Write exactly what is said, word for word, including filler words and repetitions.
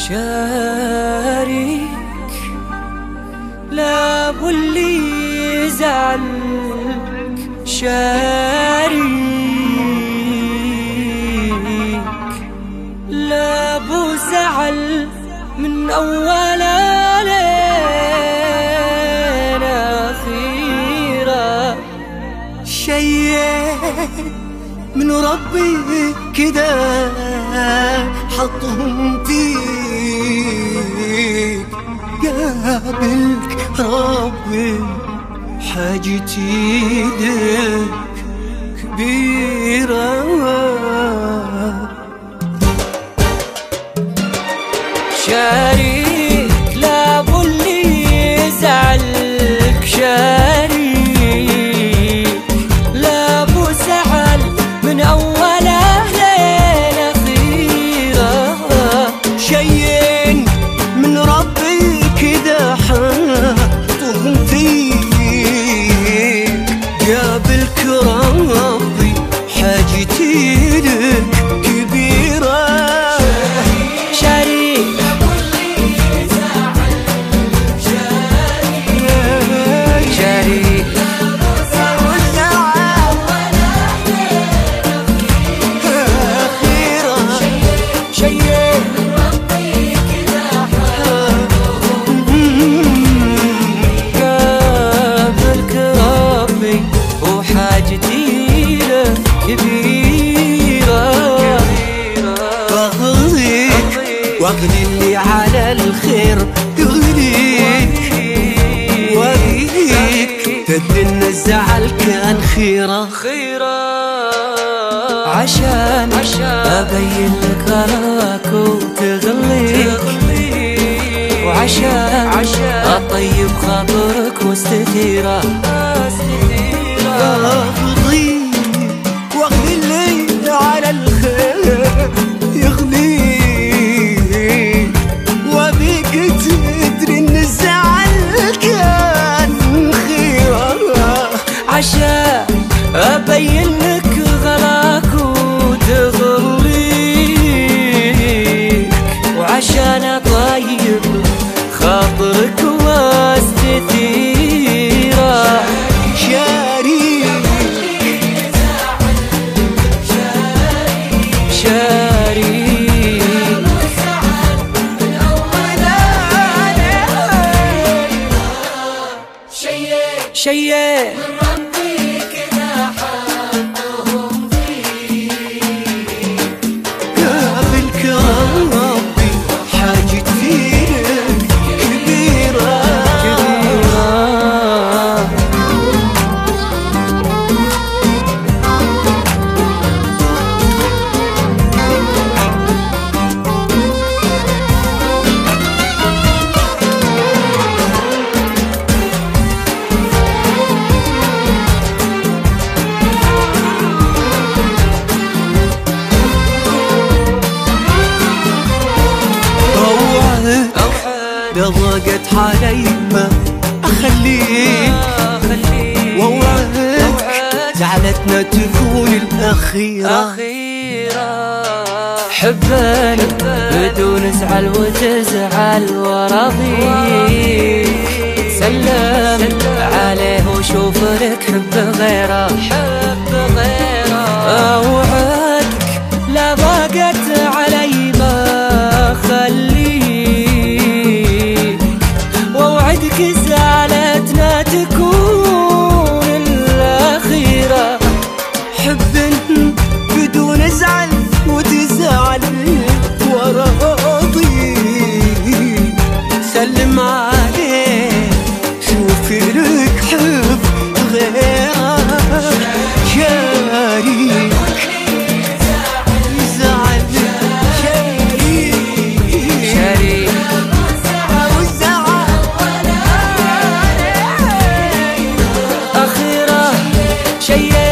شاريك لا واللي يزعلك، شاريك لا بو زعل من أول ليلة أخيرة. شيء من ربي كده حطهم فيك، قابلك ربي حاجتي لك كبيرة. شاريك لا بو اللي يزعلك، شاريك لا بو زعل من أول ليلة أخيرة. شيء من ربي كده حطهم فيك، قابلك ربي حاجتي لك كبيرة. شاريك واغلي اللي على الخير يغليك، وابيك تدن الزعل كان خيره خيره. عشان ابين لك غلاك وتغليك، وعشان اطيب خاطرك واستثيره. اغليك واغلي اللي على الخير يغليك، وابيك تدري ان الزعل كان خيره. عشان ابين لك غلاك وتغليك، وعشان اطيب خاطرك واستثيره. شاريك شاريك شيء من ربي كده حطهم فيك، قابلك ربي حاجتي لك كبيرة كبيرة. إذا ضاقت علي ما أخليك، ووعدك زعلتنا تكون الأخيرة. حبني بدون زعل وتزعل وراضيك، سلم عليه وشوف لك حب غيره. أوعدك لا ضاقت علي ما خليك، ووعدك زعلتنا تكون الأخيرة. حب بدون زعل وتزعل وراضي، سلم عليه شوف لك حب غيره. شاريك زعل شاريك أخيرة شيء